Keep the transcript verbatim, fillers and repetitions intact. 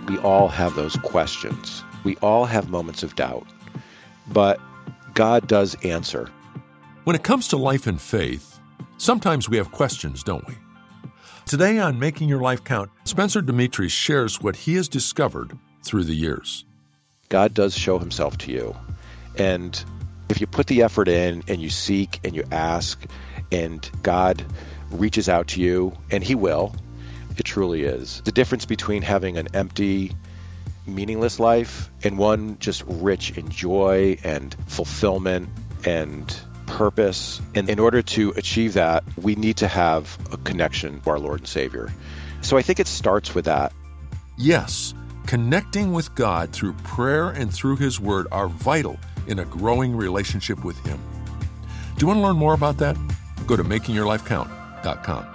We all have those questions. We all have moments of doubt. But God does answer. When it comes to life and faith, sometimes we have questions, don't we? Today on Making Your Life Count, Spencer Dimitri shares what he has discovered through the years. God does show himself to you. And if you put the effort in and you seek and you ask and God reaches out to you, and he will, it truly is. The difference between having an empty, meaningless life and one just rich in joy and fulfillment and purpose. And in order to achieve that, we need to have a connection to our Lord and Savior. So I think it starts with that. Yes, connecting with God through prayer and through His Word are vital in a growing relationship with Him. Do you want to learn more about that? Go to making your life count dot com.